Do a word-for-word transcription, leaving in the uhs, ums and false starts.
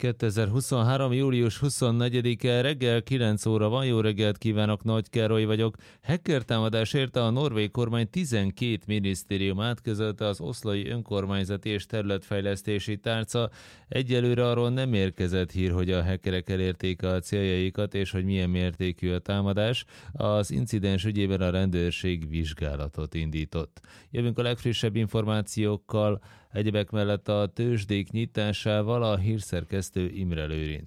kétezer-huszonhárom. július huszonnegyedike reggel kilenc óra van. Jó reggelt kívánok, Nagy Károly vagyok. Hacker támadás érte a norvég kormány tizenkét minisztériumát, közölte az oszlói önkormányzati és területfejlesztési tárca. Egyelőre arról nem érkezett hír, hogy a hackerek elérték a céljaikat, és hogy milyen mértékű a támadás. Az incidens ügyében a rendőrség vizsgálatot indított. Jövünk a legfrissebb információkkal, egyebek mellett a tőzsdék nyitásával, a hírszerkesztő Imre Lőrinc.